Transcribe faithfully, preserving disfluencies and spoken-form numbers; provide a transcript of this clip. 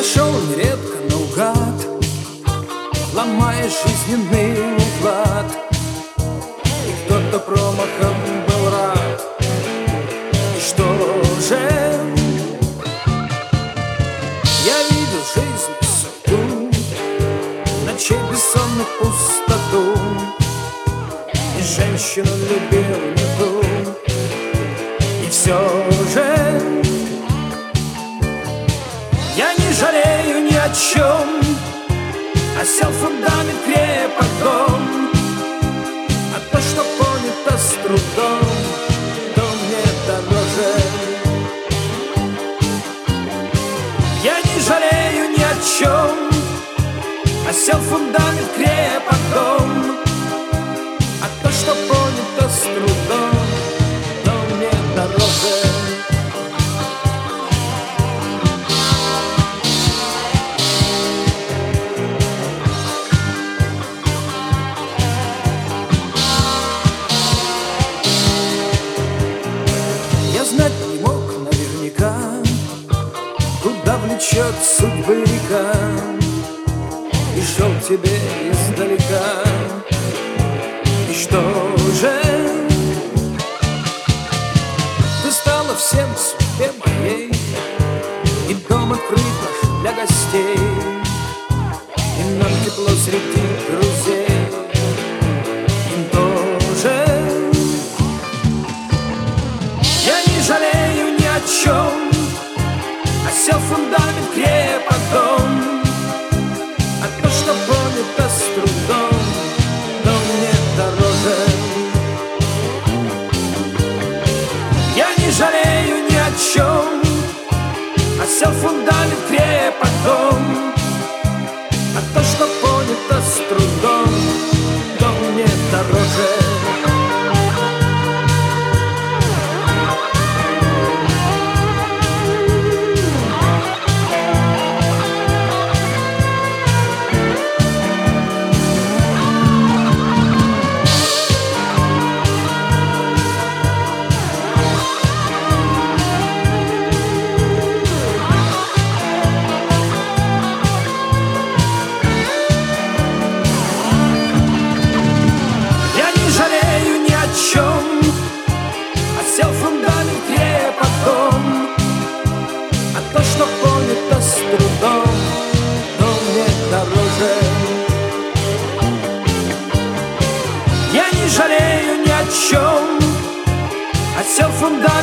шел нередко наугад, ломая жизненный уклад, и кто-то промахом был рад. И что же? Я видел жизнь судьбу, ночей бессонных пустоту, и женщину любил не ту. И все же я не жалею ни о чем, осел фундамент крепком, а то, что понято с трудом, то мне дороже. Я не жалею ни о чем, осел фундамент крепком, а то, что понято с трудом, то мне дороже. Знать не мог наверняка, куда влечет судьбы река, и шел тебе издалека. И что же? Ты стала всем судьбе моей, и дом открыт наш для гостей, и нам тепло среди друзей. Им тоже жалею ни о чем, осел фундамент крепком, а то, что понято с трудом, то мне дороже. Я не жалею ни о чем, осел фундамент крепком, а то, что понято с трудом, то мне дороже. Осел фундамент крепком, а то, что понято с трудом, то мне дороже. Я не жалею ни о чем, осел фундамент